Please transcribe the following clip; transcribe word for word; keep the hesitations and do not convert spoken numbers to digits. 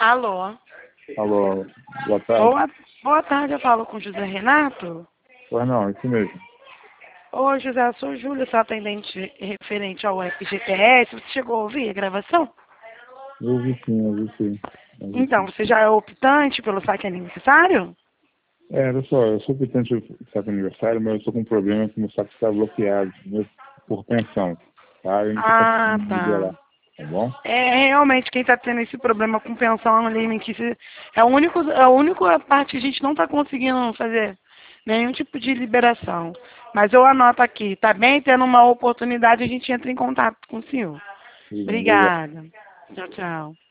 Alô? Alô, boa tarde. Boa, boa tarde, eu falo com o José Renato. Pois não, isso mesmo. Oi, José, eu sou Júlia, sou atendente referente ao F G T S. Você chegou a ouvir a gravação? Eu ouvi sim, eu ouvi sim. Eu ouvi Então, sim. você já é optante pelo saque aniversário? É, olha só, eu sou petente do saco aniversário, mas eu estou com um problema que meu saco está bloqueado meu, por pensão, tá? Eu não estou Ah, conseguindo tá. liberar, tá bom? É, realmente, quem está tendo esse problema com pensão alimentícia é a única, é a única parte que a gente não está conseguindo fazer nenhum tipo de liberação. Mas eu anoto aqui, tá bem? Tendo uma oportunidade, a gente entra em contato com o senhor. Tudo bem, obrigado. Obrigada. Tchau, tchau.